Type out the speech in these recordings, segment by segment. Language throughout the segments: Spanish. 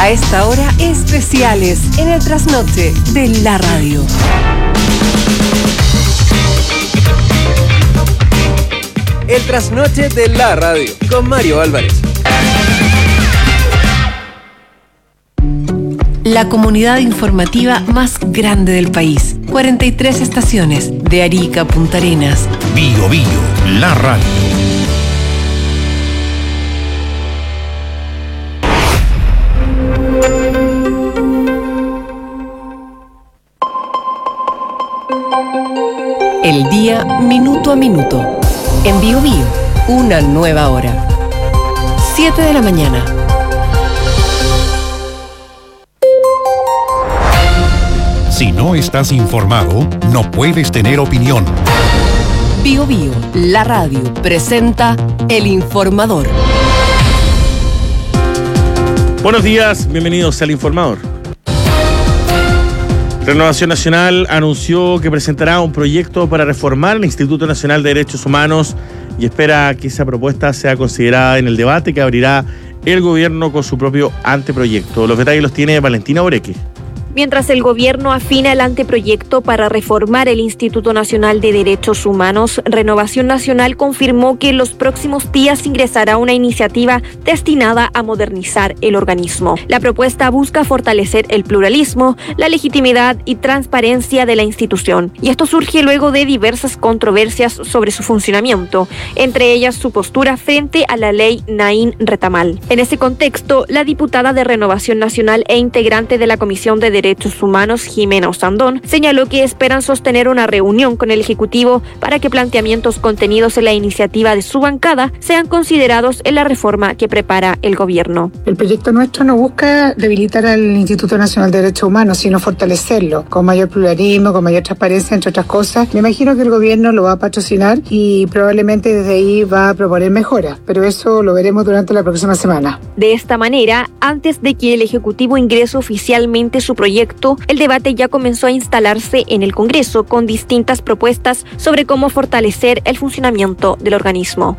A esta hora, especiales en el trasnoche de la radio. El trasnoche de la radio con Mario Álvarez. La comunidad informativa más grande del país. 43 estaciones, de Arica a Punta Arenas. Bio Bio, la radio. El día minuto a minuto. En Bio Bio, una nueva hora. 7 de la mañana. Si no estás informado, no puedes tener opinión. Bio Bio, la radio, presenta El Informador. Buenos días, bienvenidos al Informador. Renovación Nacional anunció que presentará un proyecto para reformar el Instituto Nacional de Derechos Humanos y espera que esa propuesta sea considerada en el debate que abrirá el gobierno con su propio anteproyecto. Los detalles los tiene Valentina Oreque. Mientras el gobierno afina el anteproyecto para reformar el Instituto Nacional de Derechos Humanos, Renovación Nacional confirmó que en los próximos días ingresará una iniciativa destinada a modernizar el organismo. La propuesta busca fortalecer el pluralismo, la legitimidad y transparencia de la institución. Y esto surge luego de diversas controversias sobre su funcionamiento, entre ellas su postura frente a la ley Naín Retamal. En ese contexto, la diputada de Renovación Nacional e integrante de la Comisión de Derechos Humanos, Jimena Osandón, señaló que esperan sostener una reunión con el Ejecutivo para que planteamientos contenidos en la iniciativa de su bancada sean considerados en la reforma que prepara el gobierno. El proyecto nuestro no busca debilitar al Instituto Nacional de Derechos Humanos, sino fortalecerlo, con mayor pluralismo, con mayor transparencia, entre otras cosas. Me imagino que el gobierno lo va a patrocinar y probablemente desde ahí va a proponer mejoras, pero eso lo veremos durante la próxima semana. De esta manera, antes de que el Ejecutivo ingrese oficialmente su proyecto, el debate ya comenzó a instalarse en el Congreso con distintas propuestas sobre cómo fortalecer el funcionamiento del organismo.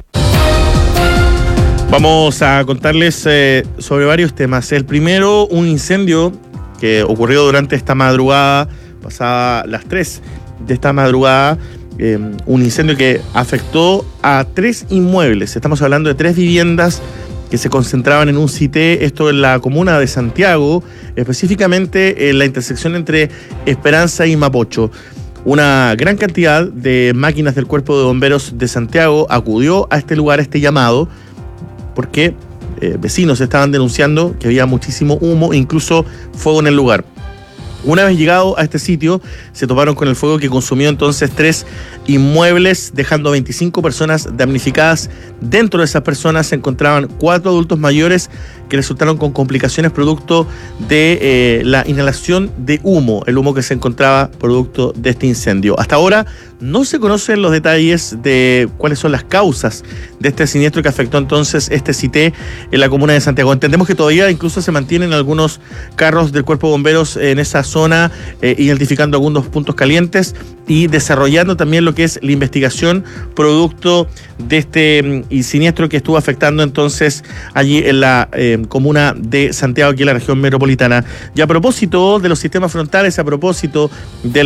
Vamos a contarles sobre varios temas. El primero, un incendio que ocurrió durante esta madrugada, pasada las 3 de esta madrugada, un incendio que afectó a 3 inmuebles. Estamos hablando de 3 viviendas que se concentraban en un CITE, esto en la comuna de Santiago, específicamente en la intersección entre Esperanza y Mapocho. Una gran cantidad de máquinas del Cuerpo de Bomberos de Santiago acudió a este lugar, a este llamado, porque vecinos estaban denunciando que había muchísimo humo, incluso fuego en el lugar. Una vez llegado a este sitio, se toparon con el fuego que consumió entonces 3 inmuebles, dejando 25 personas damnificadas. Dentro de esas personas se encontraban 4 adultos mayores que resultaron con complicaciones producto de la inhalación de humo, el humo que se encontraba producto de este incendio. Hasta ahora no se conocen los detalles de cuáles son las causas de este siniestro que afectó entonces este CITE en la comuna de Santiago. Entendemos que todavía incluso se mantienen algunos carros del Cuerpo de Bomberos en esa zona, identificando algunos puntos calientes y desarrollando también lo que es la investigación producto de este siniestro que estuvo afectando entonces allí en la comuna de Santiago, aquí en la región metropolitana. Y a propósito de los sistemas frontales, a propósito de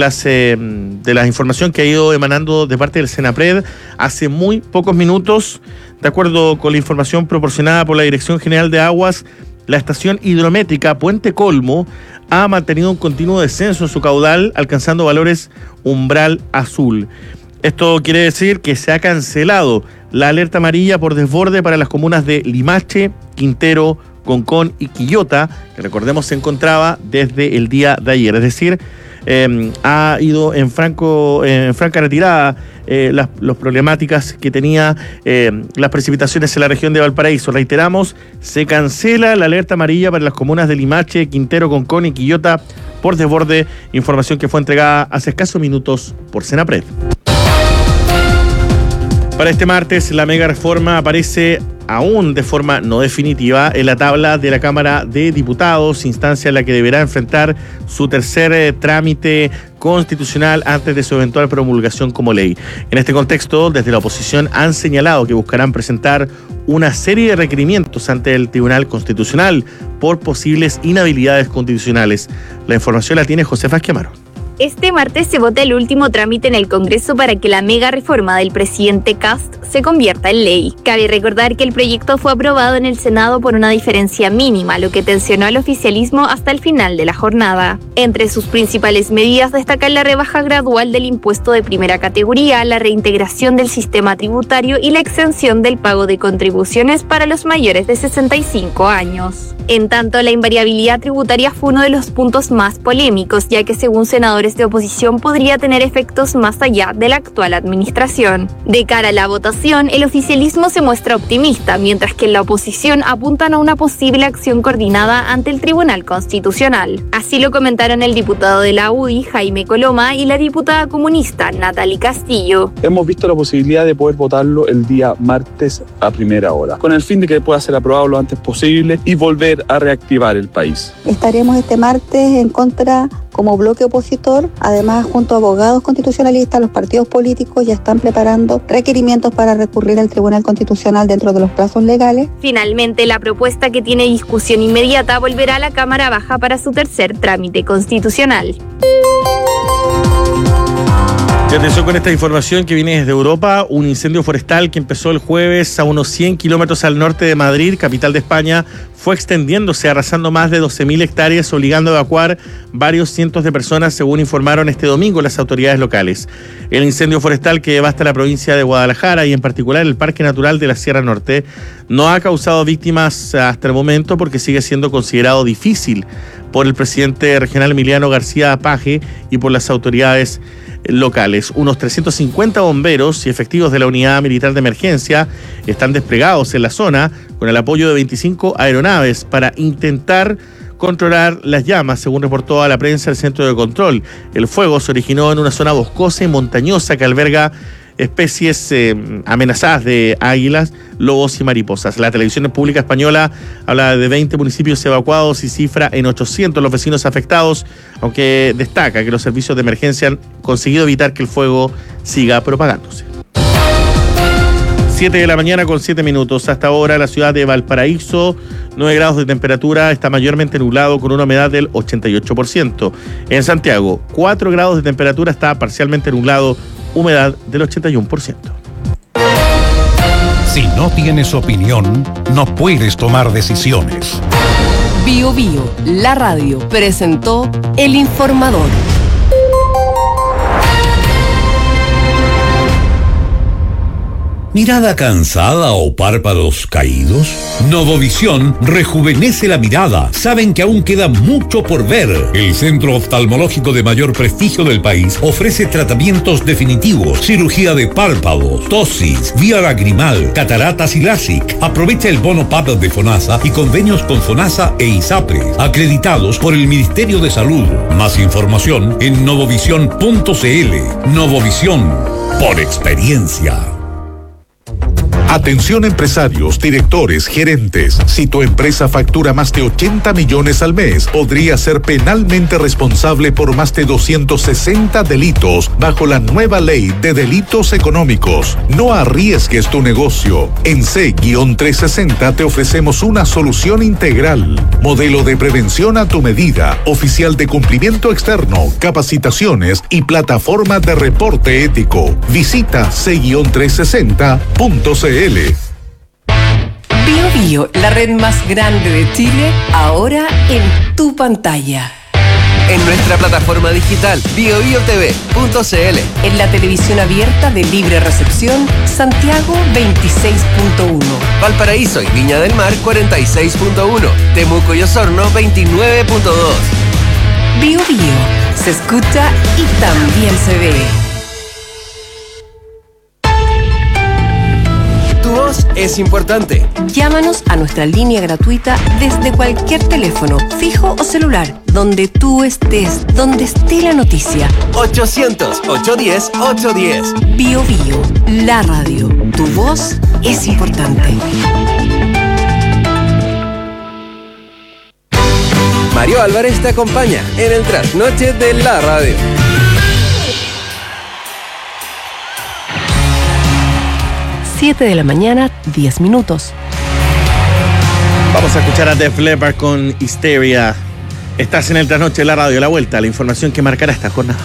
la información que ha ido emanando de parte del Senapred, hace muy pocos minutos, de acuerdo con la información proporcionada por la Dirección General de Aguas, la estación hidrométrica Puente Colmo ha mantenido un continuo descenso en su caudal, alcanzando valores umbral azul. Esto quiere decir que se ha cancelado la alerta amarilla por desborde para las comunas de Limache, Quintero, Concón y Quillota, que recordemos se encontraba desde el día de ayer. Es decir, ha ido en franca retirada las problemáticas que tenía las precipitaciones en la región de Valparaíso. Reiteramos, se cancela la alerta amarilla para las comunas de Limache, Quintero, Concón y Quillota por desborde, información que fue entregada hace escasos minutos por Senapred. Para este martes, la mega reforma aparece aún de forma no definitiva en la tabla de la Cámara de Diputados, instancia en la que deberá enfrentar su tercer trámite constitucional antes de su eventual promulgación como ley. En este contexto, desde la oposición han señalado que buscarán presentar una serie de requerimientos ante el Tribunal Constitucional por posibles inhabilidades constitucionales. La información la tiene Josefa Esquemaro. Este martes se vota el último trámite en el Congreso para que la mega reforma del presidente Kast se convierta en ley. Cabe recordar que el proyecto fue aprobado en el Senado por una diferencia mínima, lo que tensionó al oficialismo hasta el final de la jornada. Entre sus principales medidas destacan la rebaja gradual del impuesto de primera categoría, la reintegración del sistema tributario y la exención del pago de contribuciones para los mayores de 65 años. En tanto, la invariabilidad tributaria fue uno de los puntos más polémicos, ya que según senadores de oposición podría tener efectos más allá de la actual administración. De cara a la votación, el oficialismo se muestra optimista, mientras que en la oposición apuntan a una posible acción coordinada ante el Tribunal Constitucional. Así lo comentaron el diputado de la UDI, Jaime Coloma, y la diputada comunista, Natalie Castillo. Hemos visto la posibilidad de poder votarlo el día martes a primera hora, con el fin de que pueda ser aprobado lo antes posible y volver a reactivar el país. Estaremos este martes en contra como bloque opositor. Además, junto a abogados constitucionalistas, los partidos políticos ya están preparando requerimientos para recurrir al Tribunal Constitucional dentro de los plazos legales. Finalmente, la propuesta, que tiene discusión inmediata, volverá a la Cámara Baja para su tercer trámite constitucional. Y atención con esta información que viene desde Europa. Un incendio forestal que empezó el jueves a unos 100 kilómetros al norte de Madrid, capital de España, fue extendiéndose, arrasando más de 12.000 hectáreas, obligando a evacuar varios cientos de personas, según informaron este domingo las autoridades locales. El incendio forestal, que devasta la provincia de Guadalajara y en particular el Parque Natural de la Sierra Norte, no ha causado víctimas hasta el momento, porque sigue siendo considerado difícil por el presidente regional Emiliano García Paje y por las autoridades locales. Unos 350 bomberos y efectivos de la Unidad Militar de Emergencia están desplegados en la zona con el apoyo de 25 aeronaves para intentar controlar las llamas, según reportó a la prensa el Centro de Control. El fuego se originó en una zona boscosa y montañosa que alberga especies amenazadas de águilas, lobos y mariposas. La televisión pública española habla de 20 municipios evacuados y cifra en 800 los vecinos afectados, aunque destaca que los servicios de emergencia han conseguido evitar que el fuego siga propagándose. 7 de la mañana con 7 minutos. Hasta ahora la ciudad de Valparaíso, 9 grados de temperatura, está mayormente nublado con una humedad del 88%. En Santiago, 4 grados de temperatura, está parcialmente nublado, humedad del 81%. Si no tienes opinión, no puedes tomar decisiones. Bio Bio, la radio, presentó El Informador. ¿Mirada cansada o párpados caídos? Novovisión rejuvenece la mirada. Saben que aún queda mucho por ver. El centro oftalmológico de mayor prestigio del país ofrece tratamientos definitivos, cirugía de párpados, tosis, vía lagrimal, cataratas y LASIK. Aprovecha el bono PAP de FONASA y convenios con FONASA e ISAPRE, acreditados por el Ministerio de Salud. Más información en novovisión.cl. Novovisión, por experiencia. Atención empresarios, directores, gerentes. Si tu empresa factura más de 80 millones al mes, podría ser penalmente responsable por más de 260 delitos bajo la nueva ley de delitos económicos. No arriesgues tu negocio. En C-360 te ofrecemos una solución integral. Modelo de prevención a tu medida, oficial de cumplimiento externo, capacitaciones y plataforma de reporte ético. Visita C-360.cl. Bio Bio, la red más grande de Chile, ahora en tu pantalla. En nuestra plataforma digital biobiotv.cl. En la televisión abierta de libre recepción, Santiago 26.1. Valparaíso y Viña del Mar 46.1. Temuco y Osorno 29.2. Bio Bio, se escucha y también se ve. Tu voz es importante. Llámanos a nuestra línea gratuita desde cualquier teléfono, fijo o celular, donde tú estés, donde esté la noticia. 800-810-810. Bio Bio, la radio. Tu voz es importante. Mario Álvarez te acompaña en el trasnoche de la radio. 7 de la mañana, 10 minutos. Vamos a escuchar a Def Leppard con Hysteria. Estás en el Trasnoche de la Radio. La vuelta, la información que marcará esta jornada.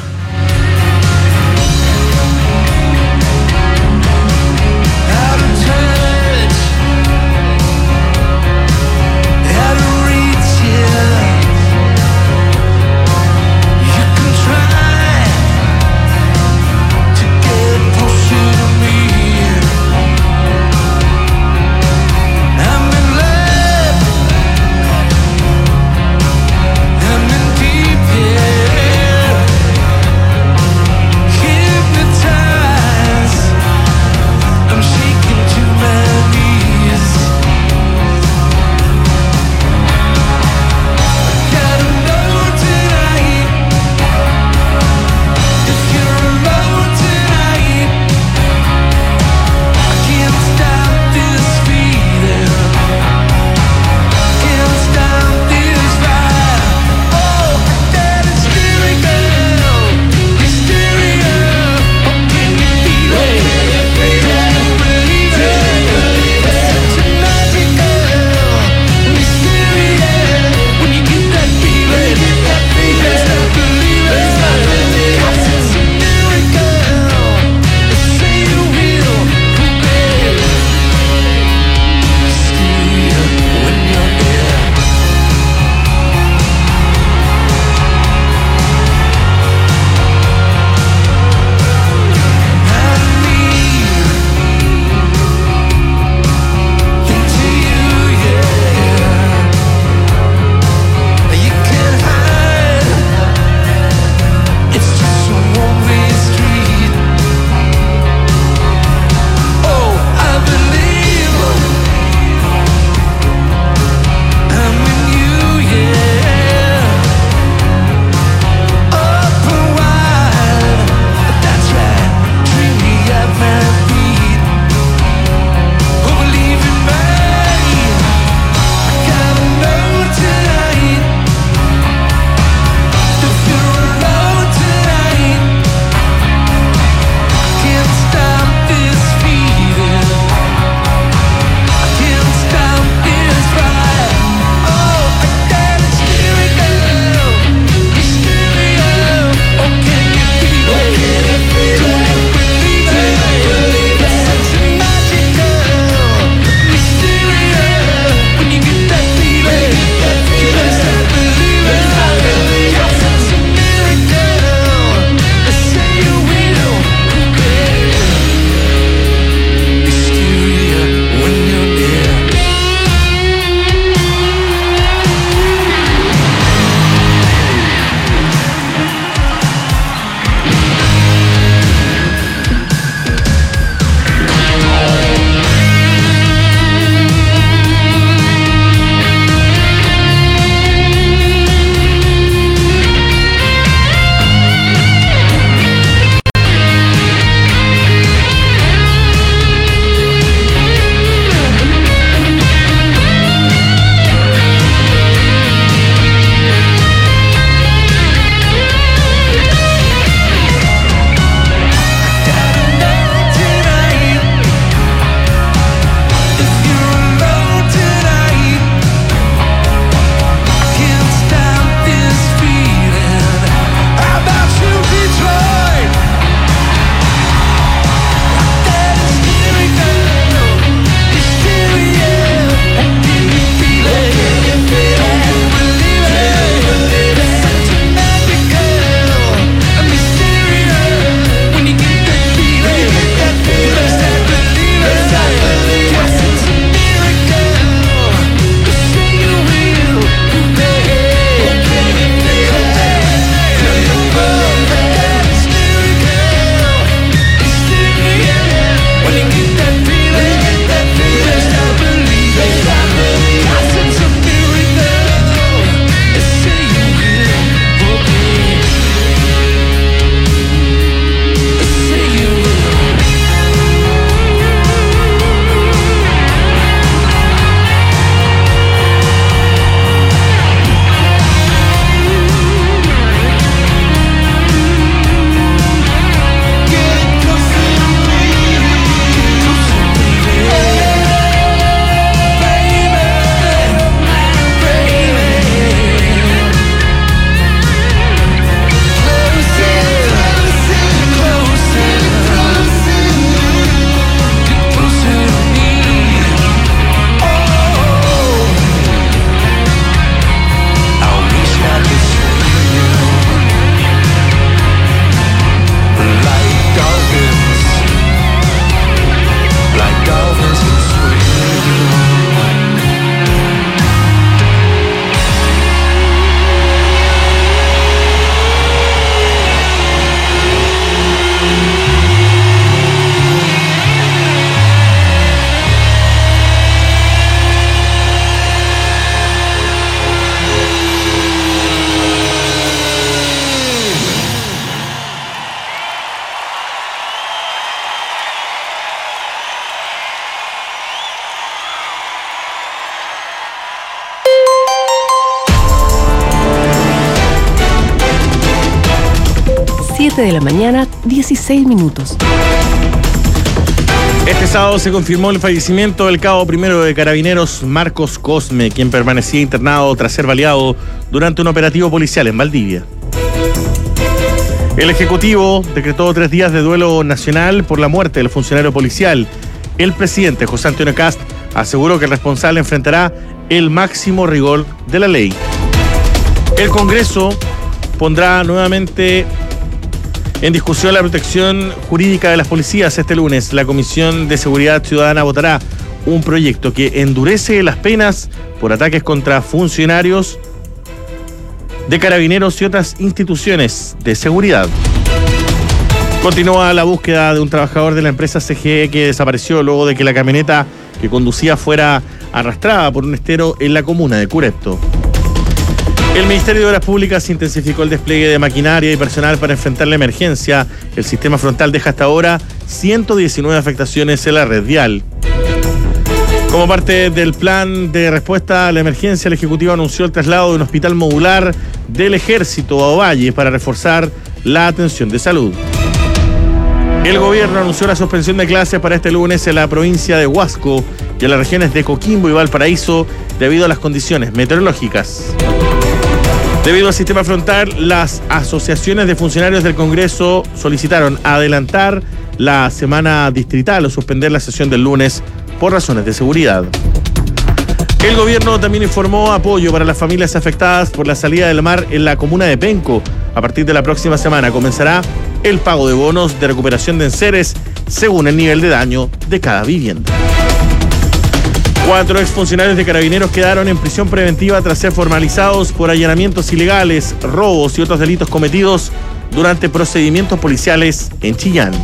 7 de la mañana, 16 minutos. Este sábado se confirmó el fallecimiento del cabo primero de Carabineros, Marcos Cosme, quien permanecía internado tras ser baleado durante un operativo policial en Valdivia. El Ejecutivo decretó 3 días de duelo nacional por la muerte del funcionario policial. El presidente José Antonio Kast aseguró que el responsable enfrentará el máximo rigor de la ley. El Congreso pondrá nuevamente en discusión la protección jurídica de las policías. Este lunes, la Comisión de Seguridad Ciudadana votará un proyecto que endurece las penas por ataques contra funcionarios de Carabineros y otras instituciones de seguridad. Continúa la búsqueda de un trabajador de la empresa CGE que desapareció luego de que la camioneta que conducía fuera arrastrada por un estero en la comuna de Curepto. El Ministerio de Obras Públicas intensificó el despliegue de maquinaria y personal para enfrentar la emergencia. El sistema frontal deja hasta ahora 119 afectaciones en la red vial. Como parte del plan de respuesta a la emergencia, el Ejecutivo anunció el traslado de un hospital modular del Ejército a Ovalle para reforzar la atención de salud. El gobierno anunció la suspensión de clases para este lunes en la provincia de Huasco y en las regiones de Coquimbo y Valparaíso debido a las condiciones meteorológicas. Debido al sistema frontal, las asociaciones de funcionarios del Congreso solicitaron adelantar la semana distrital o suspender la sesión del lunes por razones de seguridad. El gobierno también informó apoyo para las familias afectadas por la salida del mar en la comuna de Penco. A partir de la próxima semana comenzará el pago de bonos de recuperación de enseres según el nivel de daño de cada vivienda. 4 exfuncionarios de Carabineros quedaron en prisión preventiva tras ser formalizados por allanamientos ilegales, robos y otros delitos cometidos durante procedimientos policiales en Chillán.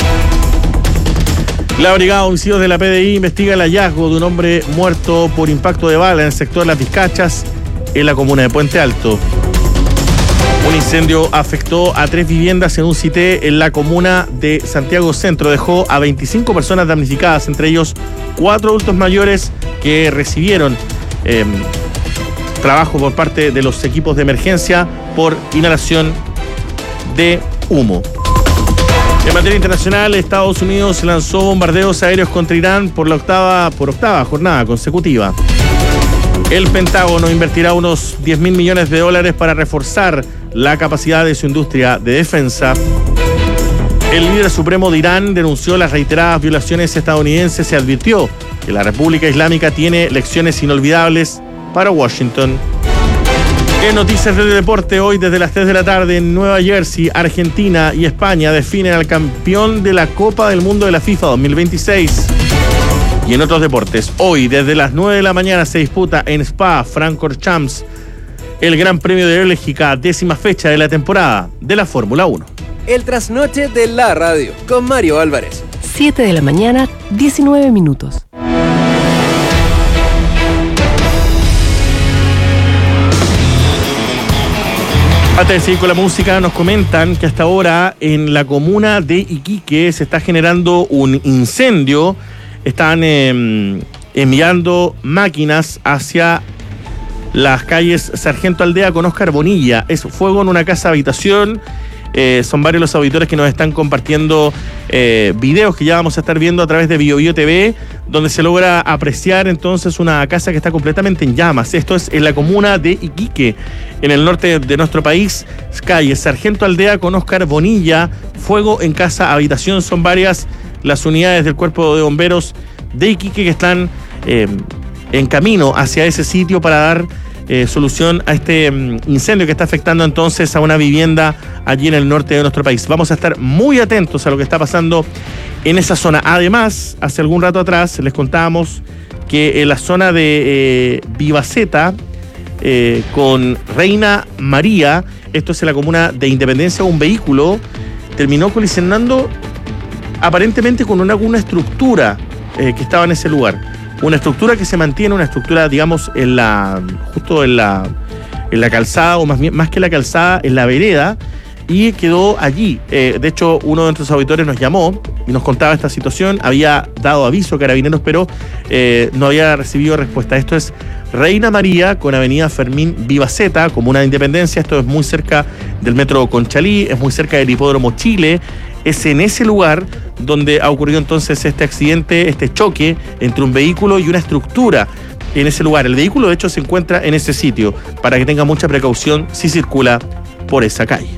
La Brigada de Homicidios de la PDI investiga el hallazgo de un hombre muerto por impacto de bala en el sector Las Vizcachas, en la comuna de Puente Alto. Un incendio afectó a 3 viviendas en un cité en la comuna de Santiago Centro. Dejó a 25 personas damnificadas, entre ellos 4 adultos mayores que recibieron trabajo por parte de los equipos de emergencia por inhalación de humo. En materia internacional, Estados Unidos lanzó bombardeos aéreos contra Irán por octava jornada consecutiva. El Pentágono invertirá unos $10.000 millones para reforzar la capacidad de su industria de defensa. El líder supremo de Irán denunció las reiteradas violaciones estadounidenses y advirtió que la República Islámica tiene lecciones inolvidables para Washington. En noticias del deporte, hoy desde las 3 de la tarde en Nueva Jersey, Argentina y España definen al campeón de la Copa del Mundo de la FIFA 2026. Y en otros deportes, hoy desde las 9 de la mañana se disputa en Spa-Francorchamps el Gran Premio de Bélgica, 10ª fecha de la temporada de la Fórmula 1. El trasnoche de la radio con Mario Álvarez. 7 de la mañana, 19 minutos. Antes de seguir con la música, nos comentan que hasta ahora en la comuna de Iquique se está generando un incendio. Están enviando máquinas hacia las calles Sargento Aldea con Oscar Bonilla. Es fuego en una casa habitación. Son varios los auditores que nos están compartiendo videos que ya vamos a estar viendo a través de BioBio TV, donde se logra apreciar entonces una casa que está completamente en llamas. Esto es en la comuna de Iquique, en el norte de nuestro país. Calle Sargento Aldea con Oscar Bonilla, fuego en casa habitación. Son varias las unidades del Cuerpo de Bomberos de Iquique que están en camino hacia ese sitio para dar solución a este incendio que está afectando entonces a una vivienda allí en el norte de nuestro país. Vamos a estar muy atentos a lo que está pasando en esa zona. Además, hace algún rato atrás les contábamos que en la zona de Vivaceta con Reina María, esto es en la comuna de Independencia, un vehículo terminó colisionando aparentemente con una estructura que estaba en ese lugar. Una estructura que se mantiene, una estructura, digamos, justo en la calzada, o más que la calzada, en la vereda, y quedó allí. De hecho, uno de nuestros auditores nos llamó y nos contaba esta situación. Había dado aviso a Carabineros, pero no había recibido respuesta. Esto es Reina María con avenida Fermín Vivaceta, comuna de Independencia. Esto es muy cerca del metro Conchalí, es muy cerca del hipódromo Chile. Es en ese lugar donde ha ocurrido entonces este accidente, este choque entre un vehículo y una estructura. En ese lugar, el vehículo de hecho se encuentra en ese sitio, para que tenga mucha precaución si circula por esa calle.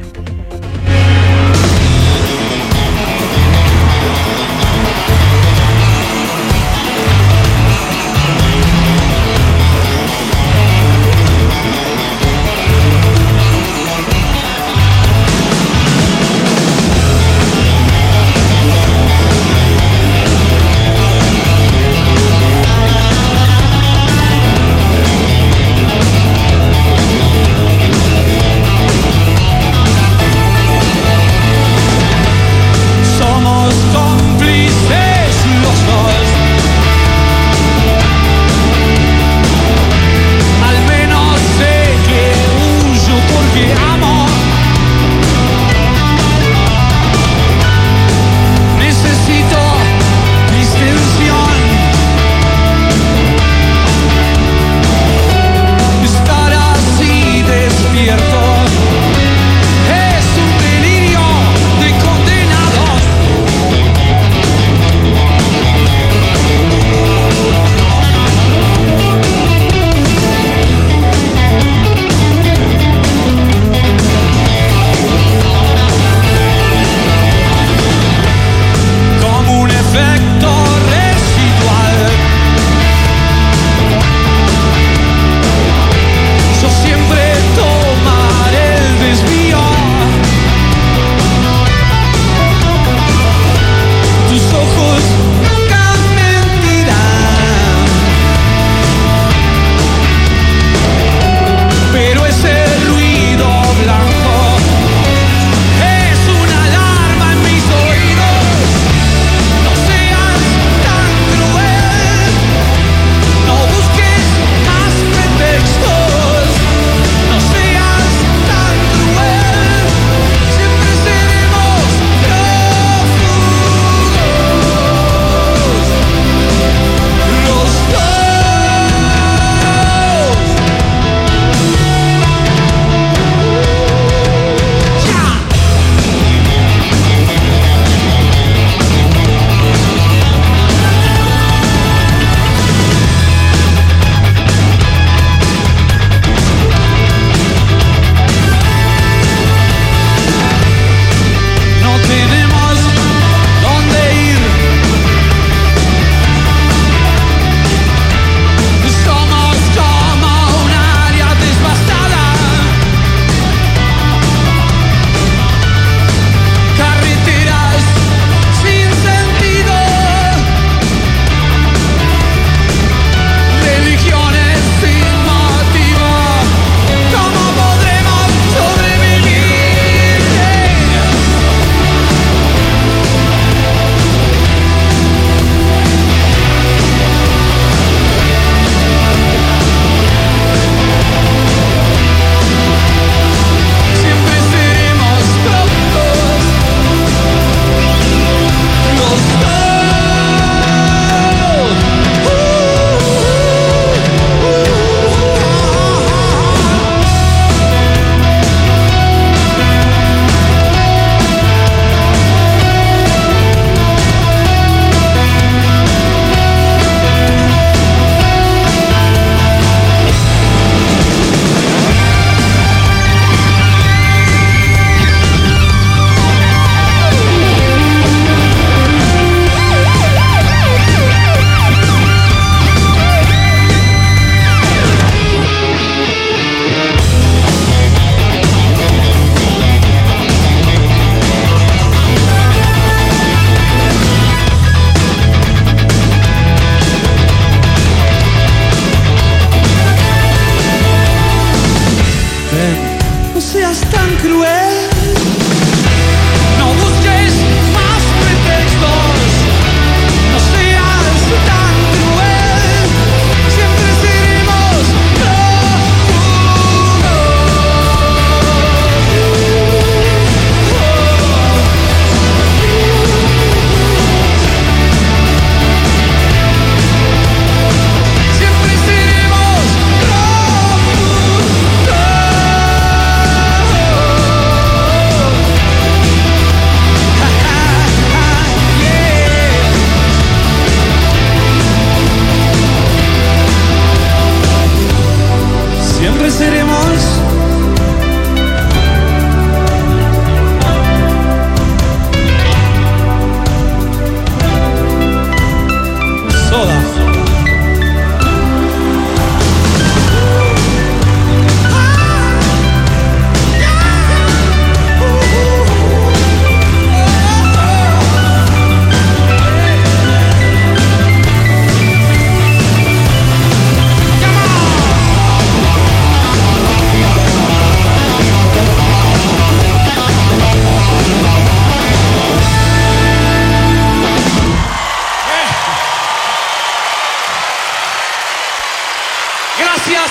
Gracias.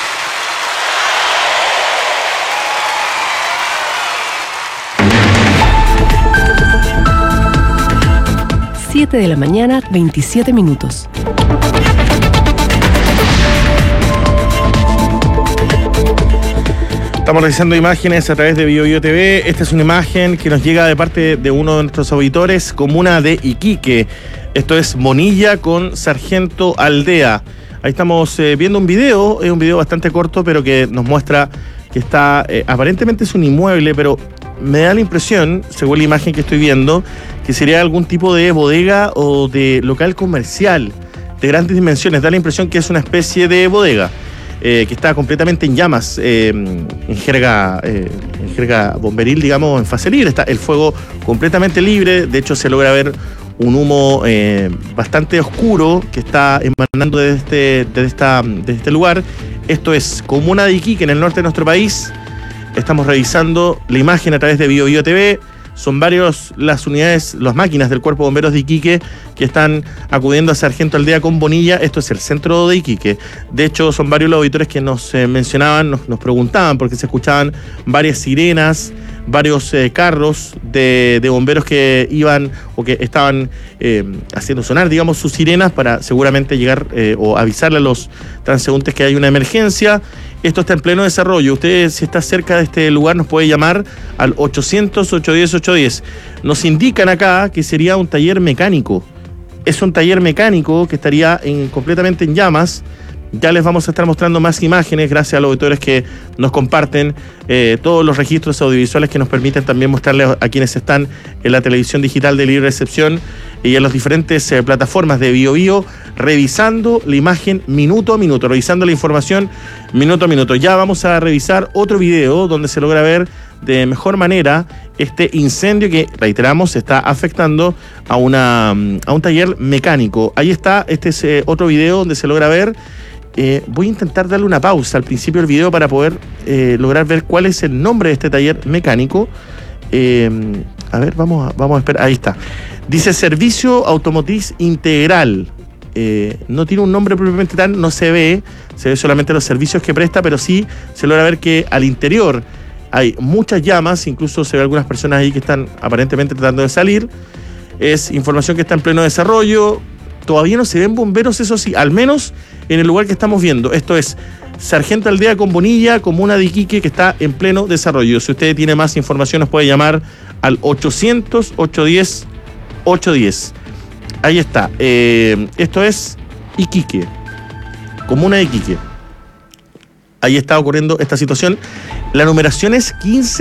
7 de la mañana, 27 minutos. Estamos revisando imágenes a través de BioBio TV. Esta es una imagen que nos llega de parte de uno de nuestros auditores, comuna de Iquique. Esto es Bonilla con Sargento Aldea. Ahí estamos viendo un video, es un video bastante corto, pero que nos muestra que está, aparentemente es un inmueble, pero me da la impresión, según la imagen que estoy viendo, que sería algún tipo de bodega o de local comercial de grandes dimensiones. Da la impresión que es una especie de bodega. Que está completamente en llamas, en jerga bomberil, digamos, en fase libre. Está el fuego completamente libre. De hecho, se logra ver un humo bastante oscuro que está emanando desde este lugar. Esto es comuna de Iquique, en el norte de nuestro país. Estamos revisando la imagen a través de BioBio TV. Son varios las unidades, las máquinas del Cuerpo de Bomberos de Iquique que están acudiendo a Sargento Aldea con Bonilla. Esto es el centro de Iquique. De hecho, son varios los auditores que nos mencionaban, nos preguntaban, porque se escuchaban varias sirenas, varios carros de bomberos que iban o que estaban haciendo sonar, digamos, sus sirenas para seguramente llegar o avisarle a los transeúntes que hay una emergencia. Esto está en pleno desarrollo. Usted, si está cerca de este lugar, nos puede llamar al 800-810-810. Nos indican acá que sería un taller mecánico. Es un taller mecánico que estaría completamente en llamas. Ya les vamos a estar mostrando más imágenes gracias a los auditores que nos comparten todos los registros audiovisuales que nos permiten también mostrarles a quienes están en la televisión digital de libre recepción y en las diferentes plataformas de BioBio, revisando la imagen minuto a minuto, revisando la información minuto a minuto. Ya vamos a revisar otro video donde se logra ver de mejor manera este incendio que, reiteramos, está afectando a un taller mecánico. Ahí está, este es otro video donde se logra ver. Voy a intentar darle una pausa al principio del video para poder lograr ver cuál es el nombre de este taller mecánico. A ver, vamos a esperar. Ahí está. Dice Servicio Automotriz Integral. No tiene un nombre propiamente tal, no se ve solamente los servicios que presta, pero sí se logra ver que al interior hay muchas llamas, incluso se ve algunas personas ahí que están aparentemente tratando de salir. Es información que está en pleno desarrollo. Todavía no se ven bomberos, eso sí, al menos en el lugar que estamos viendo. Esto es Sargento Aldea con Bonilla, comuna de Iquique, que está en pleno desarrollo. Si usted tiene más información, nos puede llamar al 800-810-810. Ahí está. Esto es Iquique, comuna de Iquique. Ahí está ocurriendo esta situación. La numeración es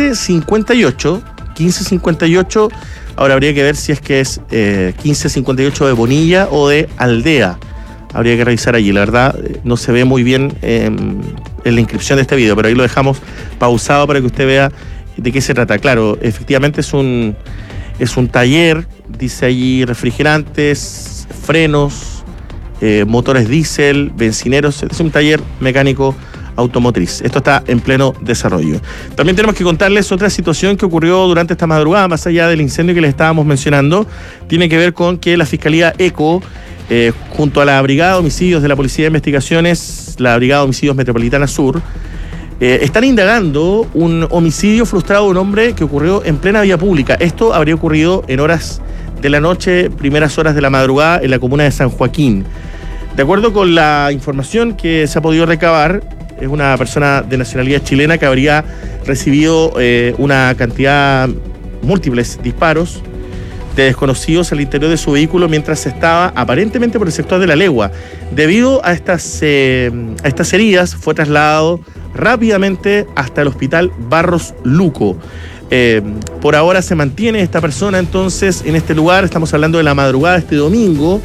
1558. 1558. Ahora habría que ver si es que es 1558 de Bonilla o de Aldea. Habría que revisar allí. La verdad, no se ve muy bien en la inscripción de este video, pero ahí lo dejamos pausado para que usted vea de qué se trata. Claro, efectivamente es un taller, dice allí refrigerantes, frenos, motores diésel, bencineros. Es un taller mecánico automotriz. Esto está en pleno desarrollo. También tenemos que contarles otra situación que ocurrió durante esta madrugada, más allá del incendio que les estábamos mencionando. Tiene que ver con que la Fiscalía ECO, junto a la Brigada de Homicidios de la Policía de Investigaciones, la Brigada de Homicidios Metropolitana Sur, están indagando un homicidio frustrado de un hombre que ocurrió en plena vía pública. Esto habría ocurrido en horas de la noche, primeras horas de la madrugada, en la comuna de San Joaquín. De acuerdo con la información que se ha podido recabar, es una persona de nacionalidad chilena que habría recibido una cantidad, múltiples disparos de desconocidos al interior de su vehículo mientras estaba aparentemente por el sector de La Legua. Debido a estas heridas, fue trasladado rápidamente hasta el hospital Barros Luco. Por ahora se mantiene esta persona entonces en este lugar. Estamos hablando de la madrugada de este domingo.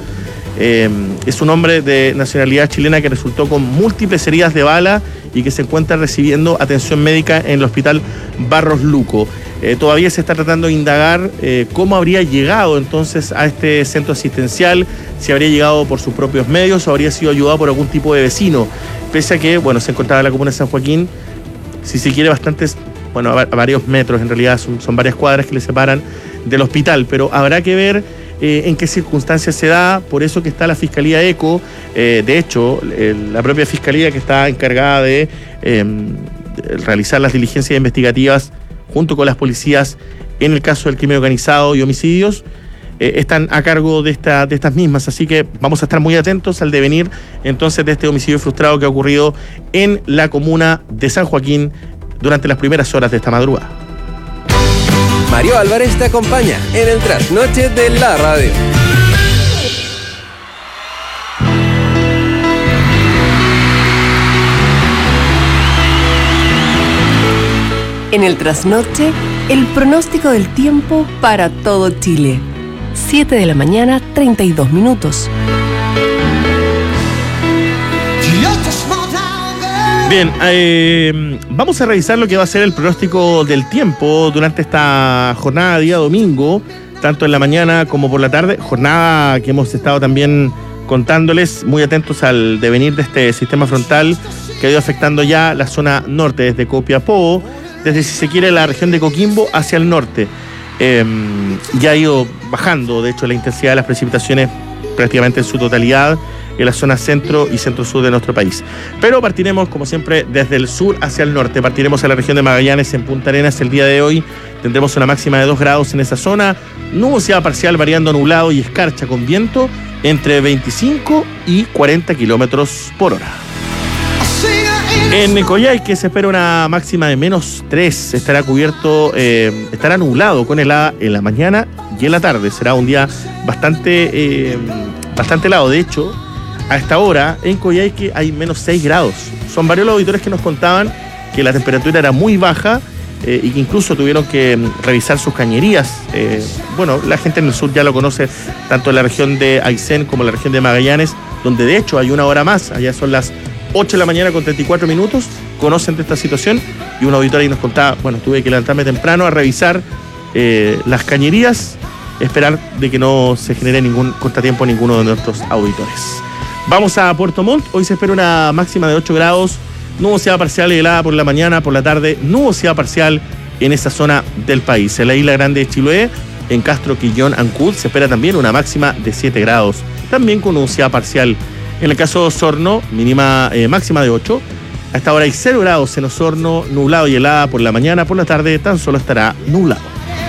Es un hombre de nacionalidad chilena que resultó con múltiples heridas de bala y que se encuentra recibiendo atención médica en el hospital Barros Luco. Todavía se está tratando de indagar cómo habría llegado entonces a este centro asistencial, si habría llegado por sus propios medios o habría sido ayudado por algún tipo de vecino, pese a que, bueno, se encontraba en la comuna de San Joaquín, si se quiere, bastantes, bueno, a varios metros, en realidad son varias cuadras que le separan del hospital, pero habrá que ver en qué circunstancias se da, por eso que está la Fiscalía ECO, de hecho, la propia Fiscalía que está encargada de realizar las diligencias investigativas junto con las policías en el caso del crimen organizado y homicidios, están a cargo de estas mismas, así que vamos a estar muy atentos al devenir entonces de este homicidio frustrado que ha ocurrido en la comuna de San Joaquín durante las primeras horas de esta madrugada. Mario Álvarez te acompaña en el trasnoche de la radio. En el trasnoche, el pronóstico del tiempo para todo Chile. 7 de la mañana, 32 minutos. Bien, vamos a revisar lo que va a ser el pronóstico del tiempo durante esta jornada día domingo, tanto en la mañana como por la tarde, jornada que hemos estado también contándoles, muy atentos al devenir de este sistema frontal que ha ido afectando ya la zona norte, desde Copiapó, desde, si se quiere, la región de Coquimbo hacia el norte. Ya ha ido bajando, de hecho, la intensidad de las precipitaciones prácticamente en su totalidad en la zona centro y centro-sur de nuestro país. Pero partiremos, como siempre, desde el sur hacia el norte. Partiremos a la región de Magallanes, en Punta Arenas. El día de hoy tendremos una máxima de 2 grados en esa zona, nubosidad parcial variando a nublado y escarcha con viento entre 25 y 40 kilómetros por hora. En Coyhaique se espera una máxima de -3, estará cubierto, estará nublado con helada en la mañana y en la tarde. Será un día bastante helado. De hecho, a esta hora en Coyhaique hay -6 grados. Son varios los auditores que nos contaban que la temperatura era muy baja y que incluso tuvieron que revisar sus cañerías. Bueno, la gente en el sur ya lo conoce, tanto en la región de Aysén como en la región de Magallanes, donde de hecho hay una hora más. Allá son las 8 de la mañana con 34 minutos, conocen de esta situación, y un auditor ahí nos contaba, bueno, tuve que levantarme temprano a revisar las cañerías, esperar de que no se genere ningún contratiempo a ninguno de nuestros auditores. Vamos a Puerto Montt, hoy se espera una máxima de 8 grados, nubosidad parcial y helada por la mañana, por la tarde, nubosidad parcial en esa zona del país. En la isla grande de Chiloé, en Castro, Quillón, Ancud, se espera también una máxima de 7 grados, también con nubosidad parcial. En el caso de Osorno, máxima de 8. A esta hora hay 0 grados en Osorno, nublado y helada por la mañana, por la tarde tan solo estará nublado.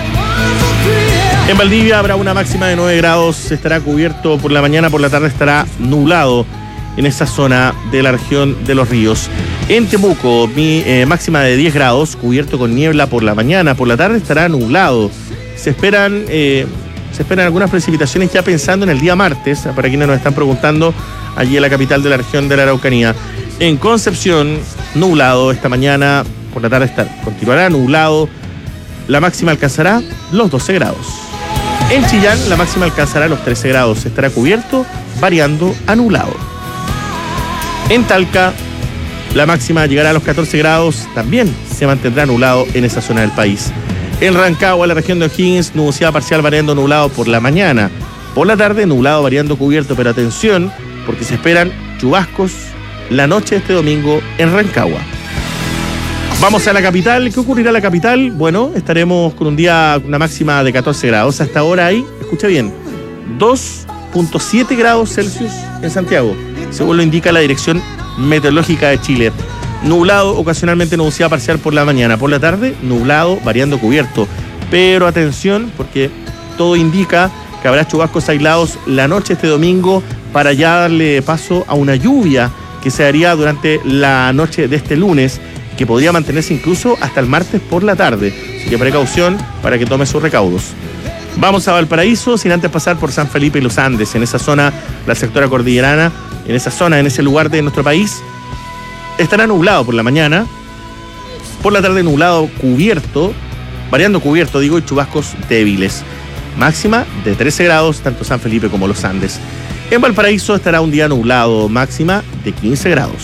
En Valdivia habrá una máxima de 9 grados, estará cubierto por la mañana, por la tarde estará nublado en esa zona de la región de Los Ríos. En Temuco, máxima de 10 grados, cubierto con niebla por la mañana, por la tarde estará nublado. Se esperan algunas precipitaciones ya pensando en el día martes, para quienes nos están preguntando, allí en la capital de la región de la Araucanía. En Concepción, nublado esta mañana, por la tarde continuará nublado, la máxima alcanzará los 12 grados. En Chillán, la máxima alcanzará los 13 grados, estará cubierto, variando a nublado. En Talca, la máxima llegará a los 14 grados, también se mantendrá nublado en esa zona del país. En Rancagua, la región de O'Higgins, nubosidad parcial variando nublado por la mañana. Por la tarde, nublado variando cubierto, pero atención, porque se esperan chubascos la noche de este domingo en Rancagua. Vamos a la capital. ¿Qué ocurrirá en la capital? Bueno, estaremos con una máxima de 14 grados. Hasta ahora hay, escucha bien, 2.7 grados Celsius en Santiago, según lo indica la Dirección Meteorológica de Chile. Nublado, ocasionalmente nubosidad parcial por la mañana. Por la tarde, nublado, variando cubierto. Pero atención, porque todo indica que habrá chubascos aislados la noche este domingo para ya darle paso a una lluvia que se haría durante la noche de este lunes, que podría mantenerse incluso hasta el martes por la tarde. Así que precaución para que tome sus recaudos. Vamos a Valparaíso, sin antes pasar por San Felipe y los Andes. En esa zona, la sectora cordillerana, en ese lugar de nuestro país, estará nublado por la mañana, por la tarde nublado cubierto, variando cubierto, y chubascos débiles. Máxima de 13 grados, tanto San Felipe como los Andes. En Valparaíso estará un día nublado, máxima de 15 grados.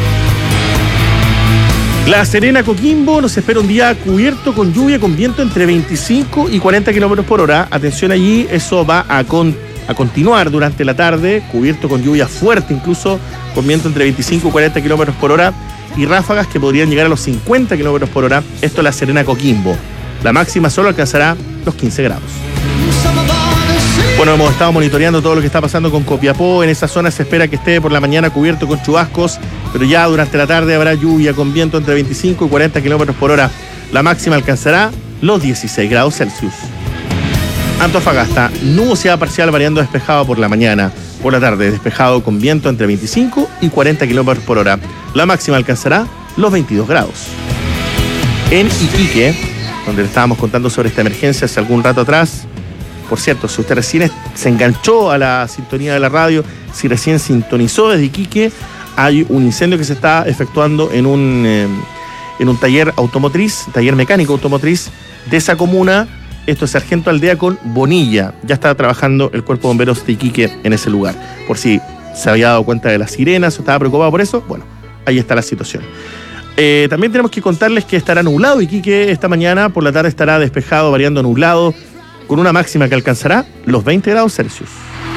La Serena, Coquimbo, nos espera un día cubierto con lluvia, con viento entre 25 y 40 kilómetros por hora. Atención allí, eso va a continuar durante la tarde, cubierto con lluvia fuerte, incluso con viento entre 25 y 40 kilómetros por hora y ráfagas que podrían llegar a los 50 kilómetros por hora. Esto es La Serena, Coquimbo. La máxima solo alcanzará los 15 grados. Bueno, hemos estado monitoreando todo lo que está pasando con Copiapó. En esa zona se espera que esté por la mañana cubierto con chubascos, pero ya durante la tarde habrá lluvia con viento entre 25 y 40 kilómetros por hora. La máxima alcanzará los 16 grados Celsius. Antofagasta, nubosidad parcial variando despejado por la mañana. Por la tarde, despejado con viento entre 25 y 40 kilómetros por hora. La máxima alcanzará los 22 grados. En Iquique, donde le estábamos contando sobre esta emergencia hace algún rato atrás. Por cierto, si usted recién se enganchó a la sintonía de la radio, si recién sintonizó desde Iquique, hay un incendio que se está efectuando en un taller automotriz, taller mecánico automotriz de esa comuna. Esto es Sargento Aldea con Bonilla. Ya está trabajando el Cuerpo de Bomberos de Iquique en ese lugar. Por si se había dado cuenta de las sirenas o estaba preocupado por eso, bueno, ahí está la situación. También tenemos que contarles que estará nublado Iquique esta mañana. Por la tarde estará despejado, variando nublado, con una máxima que alcanzará los 20 grados Celsius.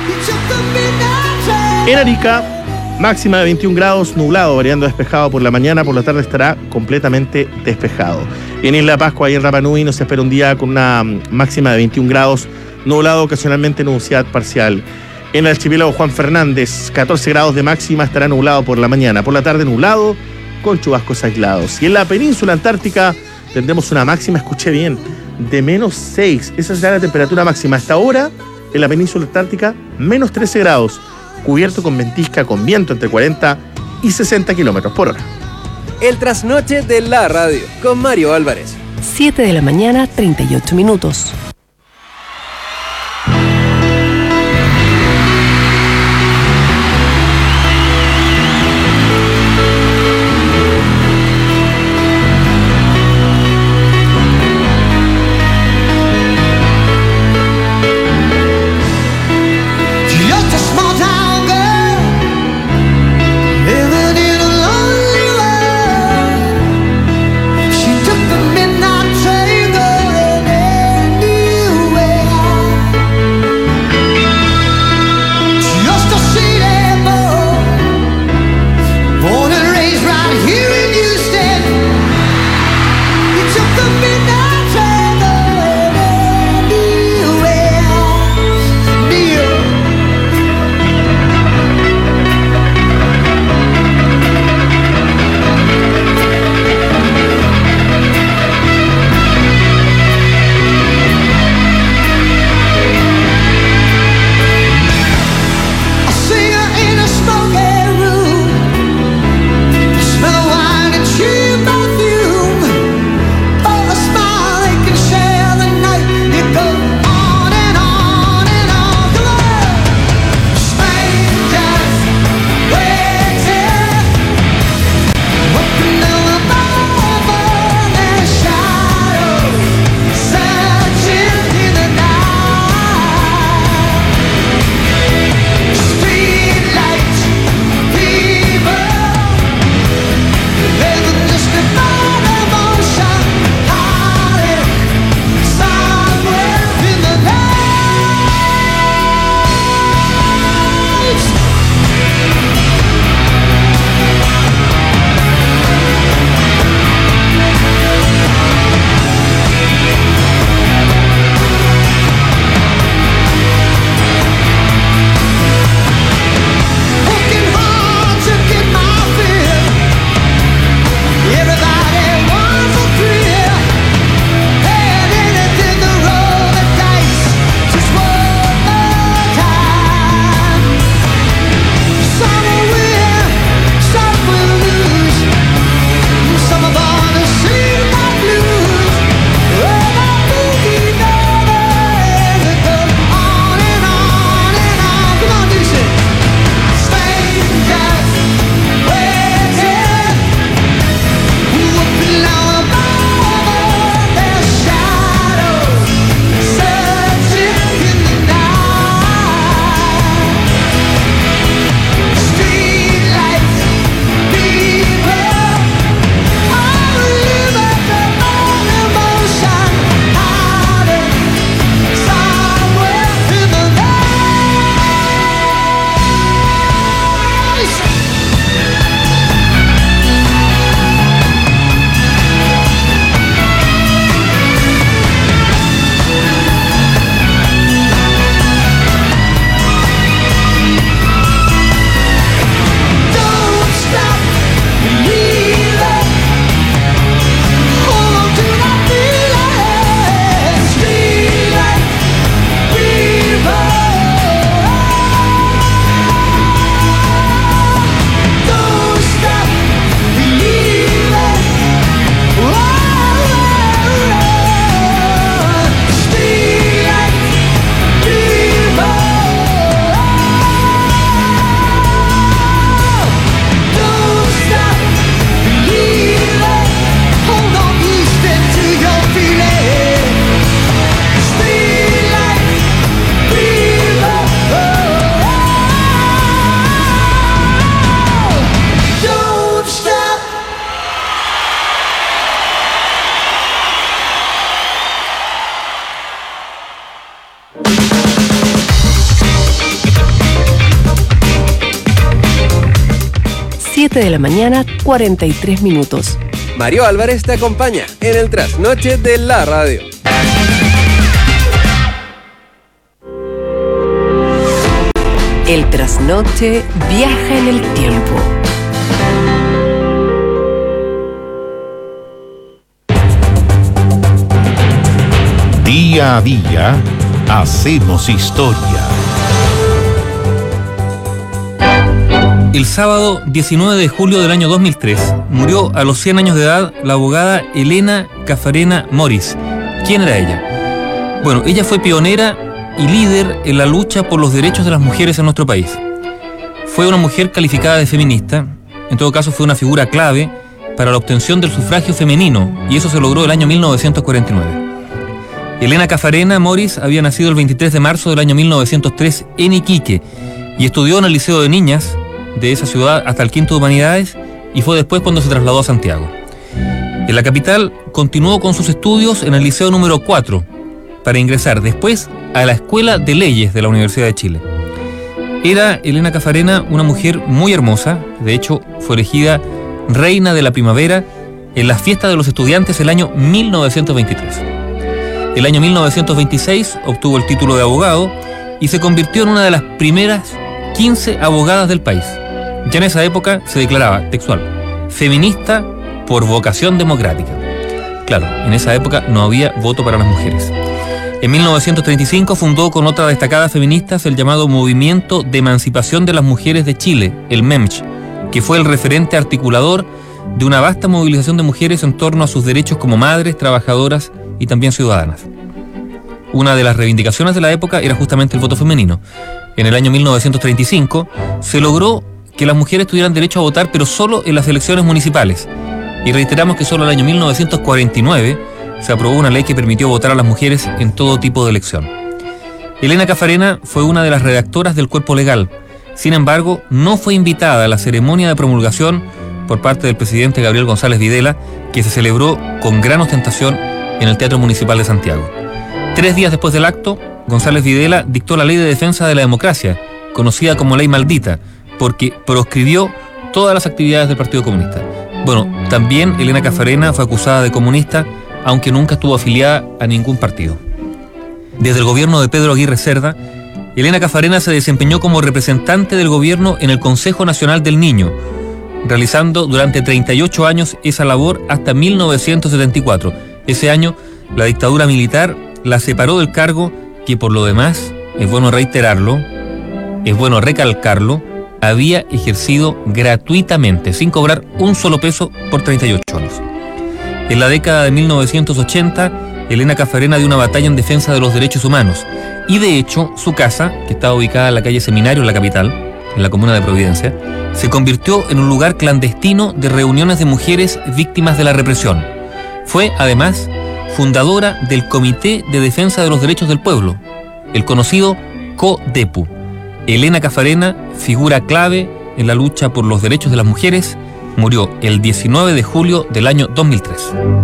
En Arica, máxima de 21 grados, nublado, variando despejado por la mañana. Por la tarde estará completamente despejado. En Isla Pascua y en Rapa Nui nos espera un día con una máxima de 21 grados, nublado, ocasionalmente nubosidad parcial. En el archipiélago Juan Fernández, 14 grados de máxima, estará nublado por la mañana. Por la tarde nublado, con chubascos aislados. Y en la península antártica tendremos una máxima, escuché bien, de menos 6. Esa será la temperatura máxima. Hasta ahora, en la península antártica, menos 13 grados, cubierto con ventisca, con viento entre 40 y 60 kilómetros por hora. El trasnoche de la radio, con Mario Álvarez. 7 de la mañana, 38 minutos. 7 de la mañana, 43 minutos. Mario Álvarez te acompaña en el trasnoche de la radio. El trasnoche viaja en el tiempo. Día a día, hacemos historia. El sábado 19 de julio del año 2003 murió a los 100 años de edad la abogada Elena Cafarena Morris. ¿Quién era ella? Bueno, ella fue pionera y líder en la lucha por los derechos de las mujeres en nuestro país. Fue una mujer calificada de feminista, en todo caso fue una figura clave para la obtención del sufragio femenino, y eso se logró el año 1949. Elena Cafarena Morris había nacido el 23 de marzo del año 1903 en Iquique y estudió en el Liceo de Niñas de esa ciudad hasta el quinto de Humanidades, y fue después cuando se trasladó a Santiago. En la capital continuó con sus estudios en el Liceo número 4 para ingresar después a la Escuela de Leyes de la Universidad de Chile. Era Elena Cafarena una mujer muy hermosa, de hecho fue elegida reina de la primavera en las fiestas de los estudiantes el año 1923. El año 1926 obtuvo el título de abogado y se convirtió en una de las primeras 15 abogadas del país. Ya en esa época se declaraba, textual, feminista por vocación democrática. Claro, en esa época no había voto para las mujeres. En 1935 fundó con otras destacadas feministas el llamado Movimiento de Emancipación de las Mujeres de Chile, el MEMCH, que fue el referente articulador de una vasta movilización de mujeres en torno a sus derechos como madres, trabajadoras y también ciudadanas. Una de las reivindicaciones de la época era justamente el voto femenino. En el año 1935 se logró que las mujeres tuvieran derecho a votar, pero solo en las elecciones municipales. Y reiteramos que solo en el año 1949 se aprobó una ley que permitió votar a las mujeres en todo tipo de elección. Elena Cafarena fue una de las redactoras del cuerpo legal. Sin embargo, no fue invitada a la ceremonia de promulgación por parte del presidente Gabriel González Videla, que se celebró con gran ostentación en el Teatro Municipal de Santiago. 3 días después del acto, González Videla dictó la Ley de Defensa de la Democracia, conocida como Ley Maldita, porque proscribió todas las actividades del Partido Comunista. Bueno, también Elena Cafarena fue acusada de comunista, aunque nunca estuvo afiliada a ningún partido. Desde el gobierno de Pedro Aguirre Cerda, Elena Cafarena se desempeñó como representante del gobierno en el Consejo Nacional del Niño, realizando durante 38 años esa labor hasta 1974. Ese año, la dictadura militar la separó del cargo que, por lo demás, es bueno reiterarlo, es bueno recalcarlo, había ejercido gratuitamente, sin cobrar un solo peso por 38 años. En la década de 1980, Elena Cafarena dio una batalla en defensa de los derechos humanos, y de hecho, su casa, que estaba ubicada en la calle Seminario, en la capital, en la comuna de Providencia, se convirtió en un lugar clandestino de reuniones de mujeres víctimas de la represión. Fue, además, fundadora del Comité de Defensa de los Derechos del Pueblo, el conocido CODEPU. Elena Cafarena, figura clave en la lucha por los derechos de las mujeres, murió el 19 de julio del año 2003.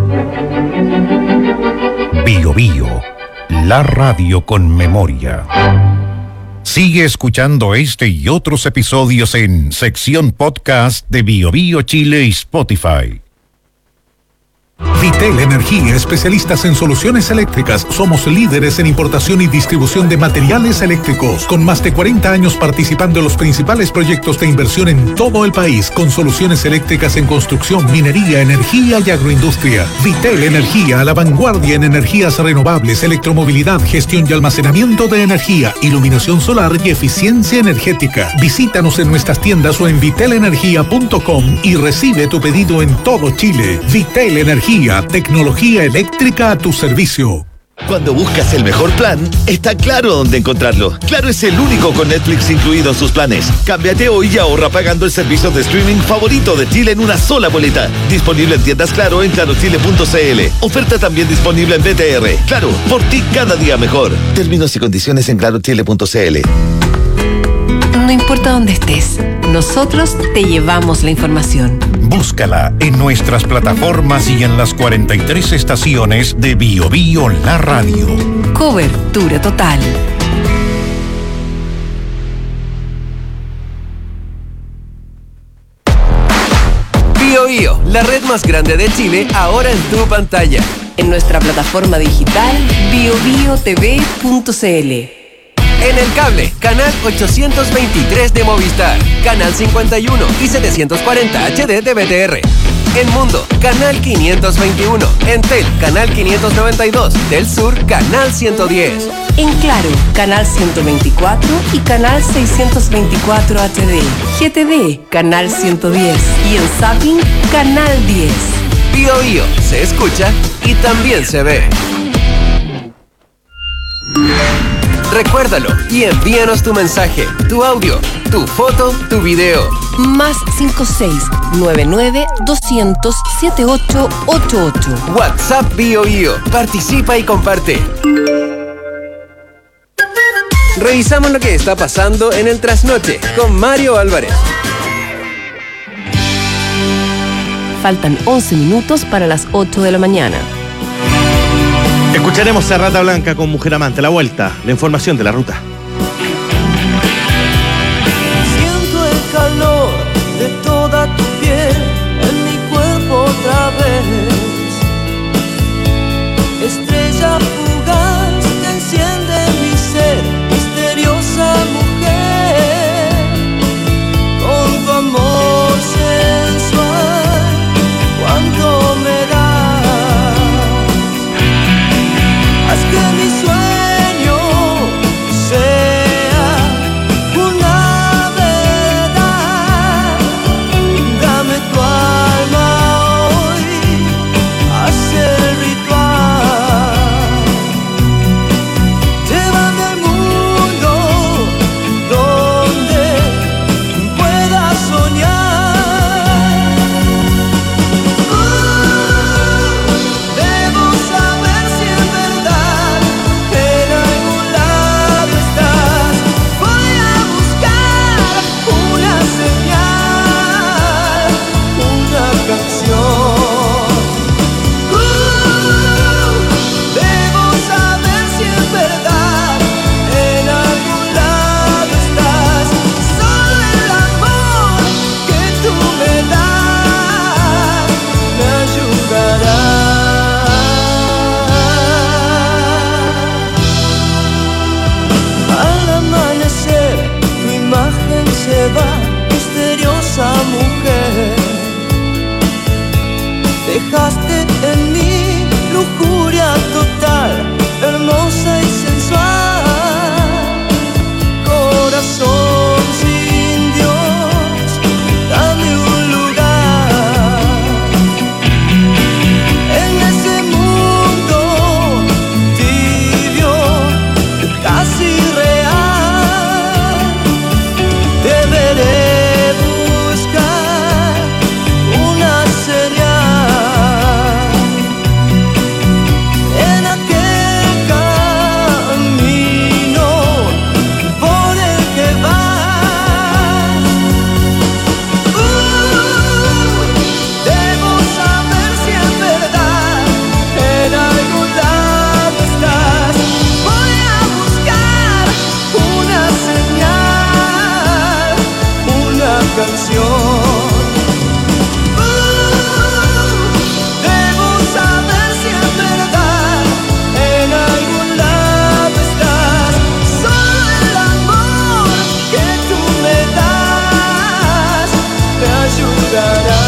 Bio Bio, la radio con memoria. Sigue escuchando este y otros episodios en sección podcast de Bio Bio Chile y Spotify. Vitel Energía, especialistas en soluciones eléctricas. Somos líderes en importación y distribución de materiales eléctricos, con más de 40 años participando en los principales proyectos de inversión en todo el país, con soluciones eléctricas en construcción, minería, energía y agroindustria. Vitel Energía, a la vanguardia en energías renovables, electromovilidad, gestión y almacenamiento de energía, iluminación solar y eficiencia energética. Visítanos en nuestras tiendas o en vitelenergia.com y recibe tu pedido en todo Chile. Vitel Energía, tecnología eléctrica a tu servicio. Cuando buscas el mejor plan, está Claro dónde encontrarlo. Claro es el único con Netflix incluido en sus planes. Cámbiate hoy y ahorra pagando el servicio de streaming favorito de Chile en una sola boleta. Disponible en tiendas Claro en clarochile.cl. Oferta también disponible en BTR. Claro, por ti cada día mejor. Términos y condiciones en clarochile.cl. No importa dónde estés, nosotros te llevamos la información. Búscala en nuestras plataformas y en las 43 estaciones de Bio Bio La Radio. Cobertura total. BioBio, la red más grande de Chile, ahora en tu pantalla. En nuestra plataforma digital biobiotv.cl. En el cable, canal 823 de Movistar, canal 51 y 740 HD de BTR. En Mundo, canal 521. En canal 592. Del Sur, canal 110. En Claro, canal 124 y canal 624 HD. GTV, canal 110. Y en Zapping, canal 10. BioBio, se escucha y también se ve. Recuérdalo y envíanos tu mensaje, tu audio, tu foto, tu video. Más 56-99-200-7888. WhatsApp BioBio. Participa y comparte. Revisamos lo que está pasando en el Trasnoche con Mario Álvarez. Faltan 11 minutos para las 8 de la mañana. Escucharemos a Rata Blanca con Mujer Amante. A la vuelta, la información de la ruta. Siento el calor de toda tu piel en mi cuerpo otra vez. Estrella fugaz que enciende mi ser, misteriosa mujer, con tu amor sensual, cuánto me das. Haz que mi sueño sea una verdad. Dame tu alma hoy, haz el ritual. Llévame al mundo donde pueda soñar. Debo saber si es verdad, en algún lado estás. Voy a buscar una señal, una canción. Debo saber si es verdad, en algún lado estás. Solo el amor que tú me das me ayudará. Al amanecer tu imagen se va, misteriosa mujer. Dejaste en mí lujuria total, hermosa y sensual. Corazón sin Dios, dame un lugar en ese mundo tibio, casi real. Deberé buscar una señal en aquel camino por el que vas. Debo saber si es verdad, en algún lado estás. Voy a buscar una señal, una canción. Debo saber si es verdad, en algún lado estás. Solo el amor que tú me das me ayudará.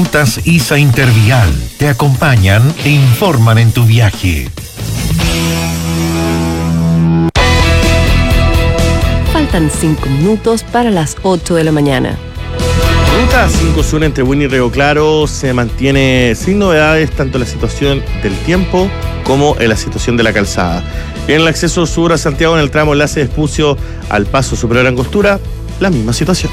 Rutas ISA Intervial te acompañan e informan en tu viaje. Faltan 5 minutos para las 8 de la mañana. Ruta 5 Sur entre Buin y Río Claro se mantiene sin novedades tanto en la situación del tiempo como en la situación de la calzada. En el acceso sur a Santiago, en el tramo enlace de Espucio al Paso Superior Angostura, la misma situación.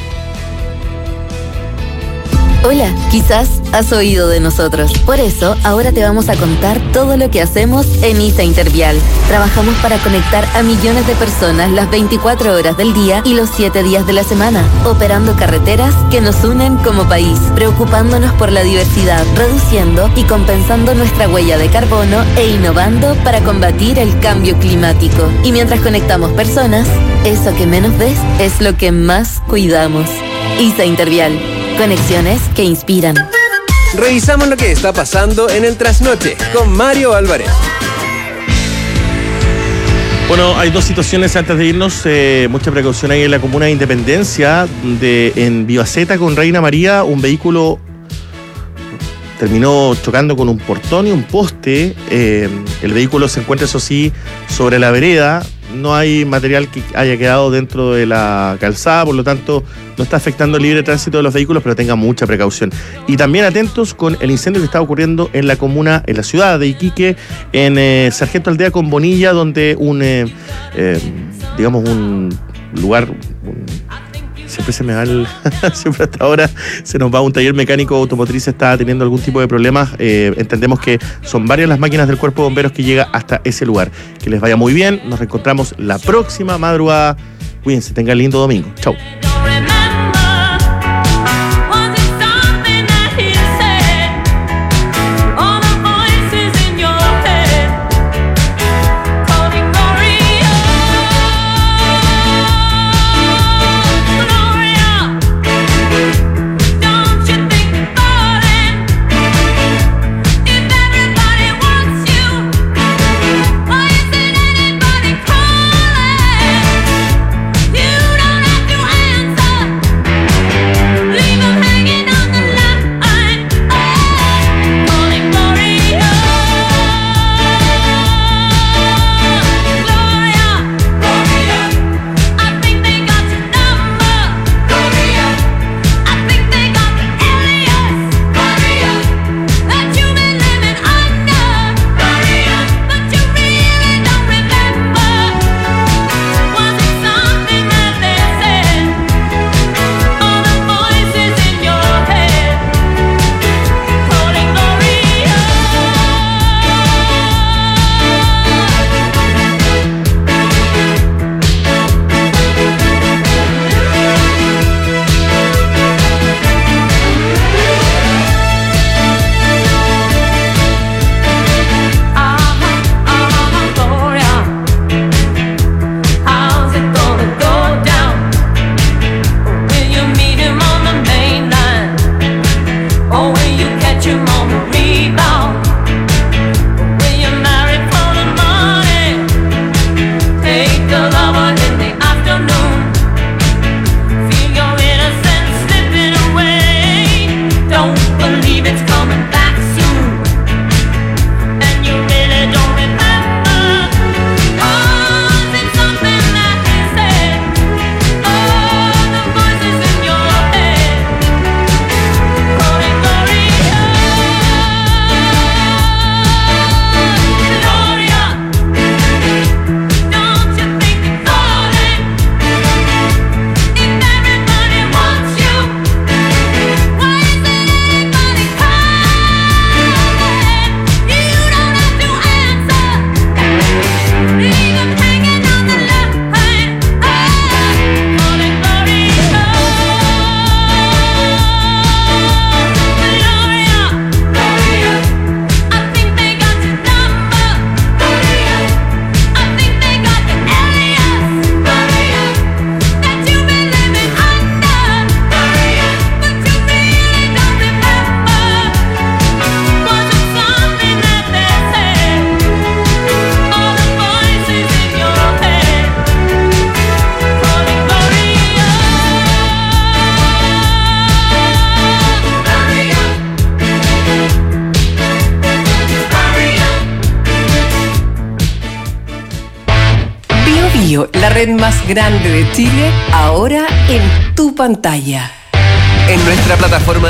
Hola, quizás has oído de nosotros. Por eso, ahora te vamos a contar todo lo que hacemos en ISA Intervial. Trabajamos para conectar a millones de personas las 24 horas del día y los 7 días de la semana, operando carreteras que nos unen como país, preocupándonos por la diversidad, reduciendo y compensando nuestra huella de carbono e innovando para combatir el cambio climático. Y mientras conectamos personas, eso que menos ves es lo que más cuidamos. ISA Intervial. Conexiones que inspiran. Revisamos lo que está pasando en el trasnoche con Mario Álvarez. Bueno, hay dos situaciones antes de irnos. Mucha precaución ahí en la comuna de Independencia, en Vivaceta con Reina María. Un vehículo terminó chocando con un portón y un poste. El vehículo se encuentra, eso sí, sobre la vereda. No hay material que haya quedado dentro de la calzada, por lo tanto no está afectando el libre tránsito de los vehículos, pero tengan mucha precaución. Y también atentos con el incendio que está ocurriendo en la comuna, en la ciudad de Iquique, en Sargento Aldea con Bonilla, donde un lugar... Siempre se me va siempre hasta ahora se nos va un taller mecánico automotriz, está teniendo algún tipo de problemas. Entendemos que son varias las máquinas del Cuerpo de Bomberos que llega hasta ese lugar. Que les vaya muy bien. Nos reencontramos la próxima madrugada. Cuídense, tengan lindo domingo. Chau. red más grande de Chile, ahora en tu pantalla. En nuestra plataforma